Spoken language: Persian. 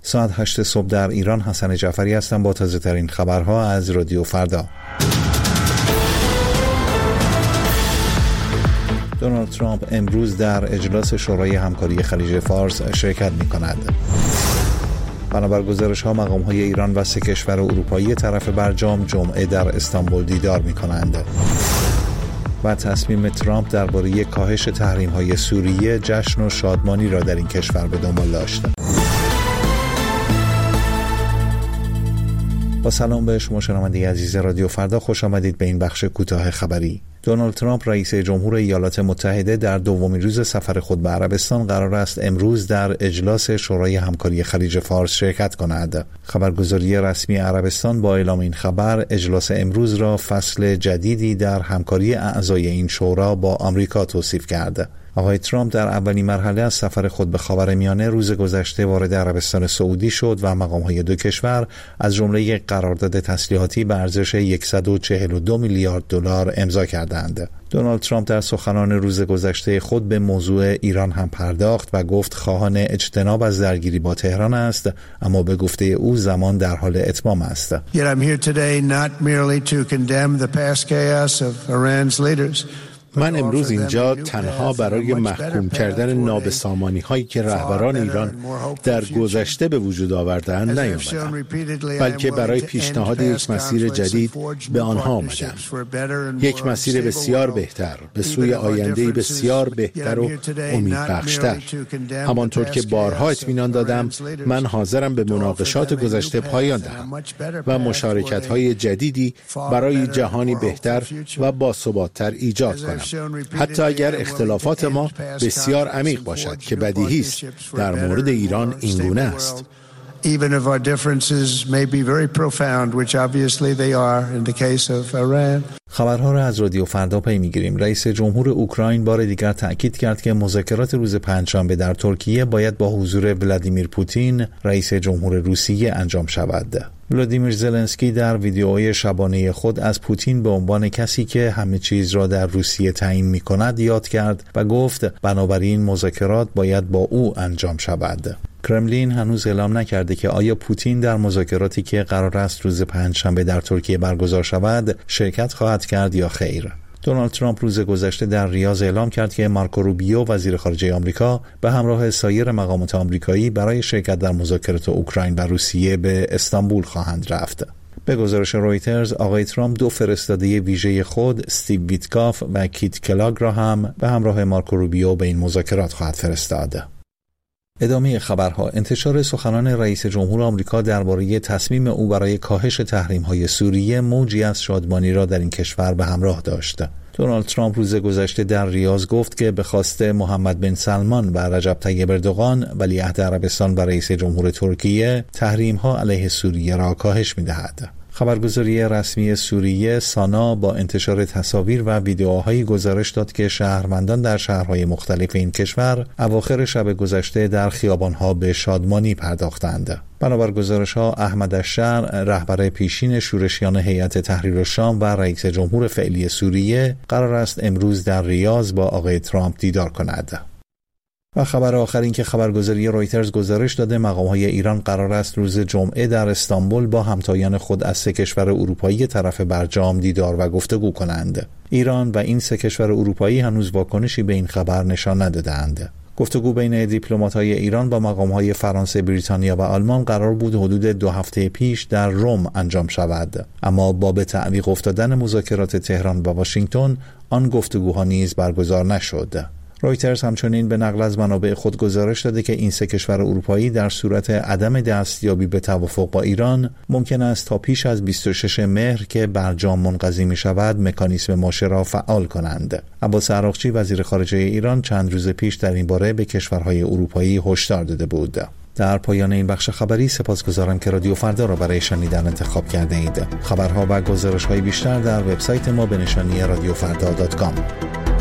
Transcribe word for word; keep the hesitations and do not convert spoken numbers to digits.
ساعت هشت صبح در ایران. حسن جعفری هستم با تازه ترین خبرها از رادیو فردا. دونالد ترامپ امروز در اجلاس شورای همکاری خلیج فارس شرکت می کند. بنابر گزارش ها مقام های ایران و سه کشور اروپایی طرف برجام جمعه در استانبول دیدار می کنند. و تصمیم ترامپ درباره کاهش تحریم های سوریه جشن و شادمانی را در این کشور به دنبال داشت. با سلام به شما شنونده عزیز رادیو فردا، خوش آمدید به این بخش کوتاه خبری. دونالد ترامپ رئیس جمهور ایالات متحده در دومین روز سفر خود به عربستان قرار است امروز در اجلاس شورای همکاری خلیج فارس شرکت کند. خبرگزاری رسمی عربستان با اعلام این خبر اجلاس امروز را فصل جدیدی در همکاری اعضای این شورا با آمریکا توصیف کرد. آقای ترامپ در اولین مرحله از سفر خود به خاورمیانه روز گذشته وارد عربستان سعودی شد و مقام‌های دو کشور از جمله یک قرارداد تسلیحاتی به ارزش صد و چهل و دو میلیارد دلار امضا کردند. دونالد ترامپ در سخنان روز گذشته خود به موضوع ایران هم پرداخت و گفت خواهان اجتناب از درگیری با تهران است، اما به گفته او زمان در حال اتمام است. Yet I'm here today not merely to condemn the past chaos of Iran's leaders. من امروز اینجا تنها برای محکوم کردن نابسامانی هایی که رهبران ایران در گذشته به وجود آورده‌اند نیامدم، بلکه برای پیشنهاد یک مسیر جدید به آنها آمدم. یک مسیر بسیار بهتر به سوی آینده‌ای بسیار بهتر و امیدبخش‌تر. همانطور که بارها اطمینان دادم، من حاضرم به مناقشات گذشته پایان دهم و مشارکت‌های جدیدی برای جهانی بهتر و باثبات‌تر ایجاد کنم، حتی اگر اختلافات ما بسیار عمیق باشد که بدیهی است در مورد ایران اینگونه است. Even if our differences may be very profound, which obviously they are in the case of Iran. خبرها را از رادیو فردا پی می‌گیریم. رئیس جمهور اوکراین بار دیگر تأکید کرد که مذاکرات روز پنجشنبه در ترکیه باید با حضور ولادیمیر پوتین، رئیس جمهور روسیه انجام شود. ولادیمیر زلنسکی در ویدیوهای شبانه خود از پوتین به عنوان کسی که همه چیز را در روسیه تعیین می‌کند یاد کرد و گفت بنابراین مذاکرات باید با او انجام شود. کرملین هنوز اعلام نکرده که آیا پوتین در مذاکراتی که قرار است روز پنجشنبه در ترکیه برگزار شود شرکت خواهد کرد یا خیر. دونالد ترامپ روز گذشته در ریاض اعلام کرد که مارکو روبیو وزیر خارجه آمریکا به همراه سایر مقامات آمریکایی برای شرکت در مذاکرات اوکراین و روسیه به استانبول خواهند رفت. به گزارش رویترز آقای ترامپ دو فرستاده ویژه خود استیو ویتکاف و کیت کلاگ را هم به همراه مارکو روبیو به این مذاکرات خواهد فرستاد. ادامه خبرها. انتشار سخنان رئیس جمهور آمریکا درباره تصمیم او برای کاهش تحریم‌های سوریه موجی از شادمانی را در این کشور به همراه داشت. دونالد ترامپ روز گذشته در ریاض گفت که به خواست محمد بن سلمان و رجب طیب اردوغان ولیعهد عربستان و رئیس جمهور ترکیه تحریم‌ها علیه سوریه را کاهش می‌دهد. خبرگزاری رسمی سوریه سانا با انتشار تصاویر و ویدیوهایی گزارش داد که شهروندان در شهرهای مختلف این کشور اواخر شب گذشته در خیابانها به شادمانی پرداختند. بنابر گزارش‌ها احمد الشرع، رهبر پیشین شورشیان هیئت تحریر الشام و رئیس جمهور فعلی سوریه، قرار است امروز در ریاض با آقای ترامپ دیدار کند. و خبر آخر این که خبرگزاری رویترز گزارش داده مقام‌های ایران قرار است روز جمعه در استانبول با همتایان خود از سه کشور اروپایی طرف برجام دیدار و گفتگو کنند. ایران و این سه کشور اروپایی هنوز واکنشی به این خبر نشان ندادند. گفتگو بین دیپلمات‌های ایران با مقام‌های فرانسه، بریتانیا و آلمان قرار بود حدود دو هفته پیش در روم انجام شود، اما با به تعویق افتادن مذاکرات تهران و واشنگتن آن گفتگوها نیز برگزار نشد. رویترز همچنین به نقل از منابع خود گزارش داده که این سه کشور اروپایی در صورت عدم دستیابی به توافق با ایران ممکن است تا پیش از بیست و شش مهر که برجام منقضی می شود مکانیسم ماشه را فعال کنند. عباس عراقچی وزیر خارجه ایران چند روز پیش در این باره به کشورهای اروپایی هشدار داده بود. در پایان این بخش خبری سپاسگزارم که رادیو فردا را برای شنیدن انتخاب کرده اید. خبرها و گزارش‌های بیشتر در وبسایت ما به نشانی رادیو فردا دات کام.